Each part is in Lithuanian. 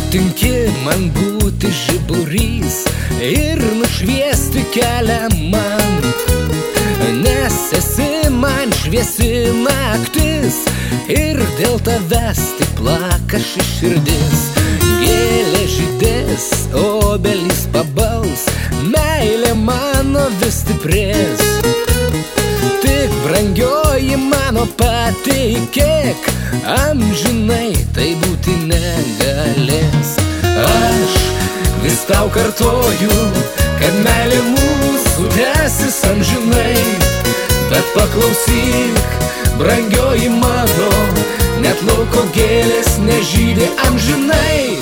Tinki man būti žiburys ir nušviesti kelią man, nes esi man šviesi naktis ir dėl tavęs tik plaka ši širdis. Gėlė žydės, obelys pabals, meilė mano vis stiprės. Tik brangioji mano patikėk, amžinai tai būti negalės. Aš vis tau kartoju, kad meilė mūsų tęsis amžinai, bet paklausyk, brangioji mano, net lauko gėlės nežydi amžinai.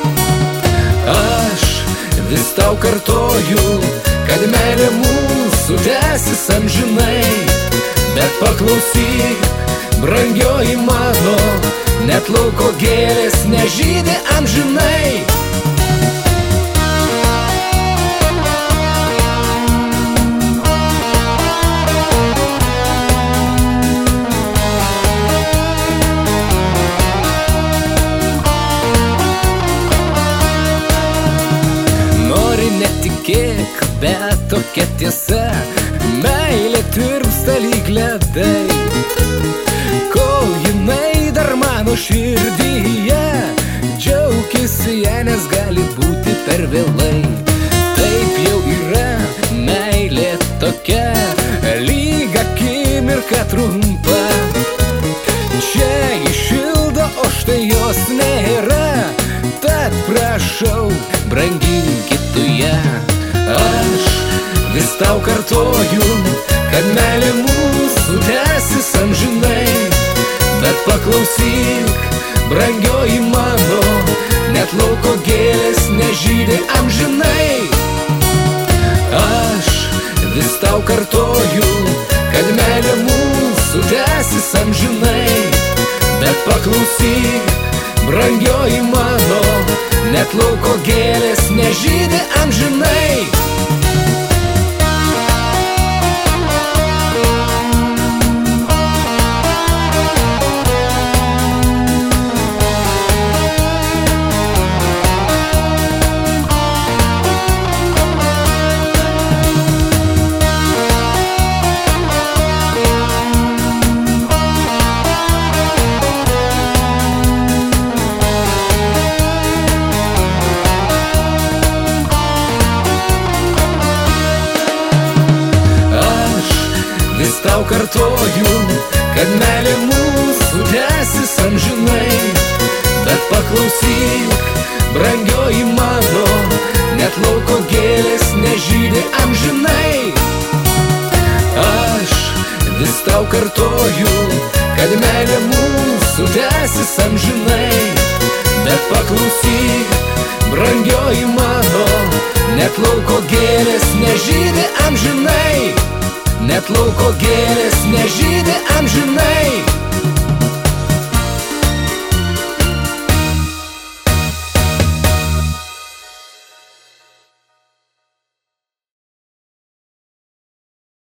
Aš vis tau kartoju, kad meilė mūsų tęsis amžinai, bet paklausyk, brangioji mano, net lauko gėlės nežydi amžinai. Netikėk, bet tokia tiesa, meilė tirpsta lyg ledai. Kol jinai dar mano širdyje, džiaukis ją, nes gali būti per vėlai. Taip jau yra, meilė tokia, lyg akimirka trumpa. Čia išildo, o štai jos nėra, tad prašau, branginkit tu ją. Aš vis tau kartoju, kad meilė mūsų tęsis amžinai, bet paklausyk, brangioji mano, net lauko gėlės nežydi amžinai. Aš vis tau kartoju, kad meilė mūsų tęsis amžinai, bet paklausyk, brangioji mano, net lauko gėlės nežydi amžinai. Vis tau kartoju, kad meilė mūsų tęsis amžinai, bet paklausyk, brangioji mano, net lauko gėlės nežydi amžinai. Aš vis tau kartoju, kad meilė mūsų tęsis amžinai, bet paklausyk, brangioji mano, net lauko gėlės nežydi amžinai. Net lauko gėlės